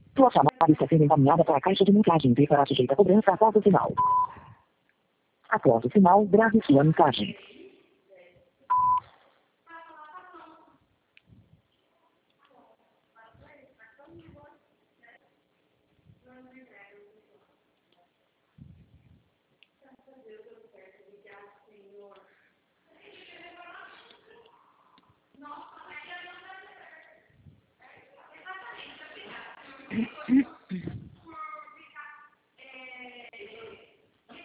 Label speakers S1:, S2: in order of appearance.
S1: Sua chamada está sendo encaminhada para a caixa de mensagem e será sujeita a cobrança após o sinal. Após o sinal, grave sua mensagem.